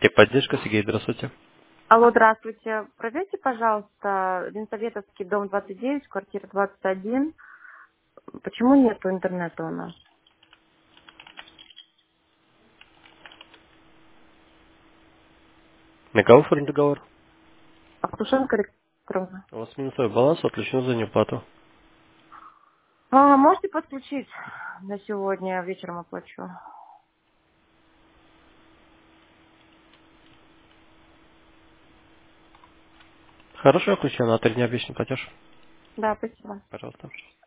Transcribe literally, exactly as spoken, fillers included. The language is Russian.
Техподдержка, Сергей, здравствуйте. Алло, здравствуйте. Проверьте, пожалуйста, Ленсоветовский, дом двадцать девять, квартира двадцать один. Почему нету интернета у нас? На кого оформлен договор? Автушенко электронно. У вас минусовой баланс отключен за неуплату. А, можете подключить на сегодня, вечером оплачу. Хорошо, я включу на три дня обещанный платеж. Да, спасибо. Пожалуйста.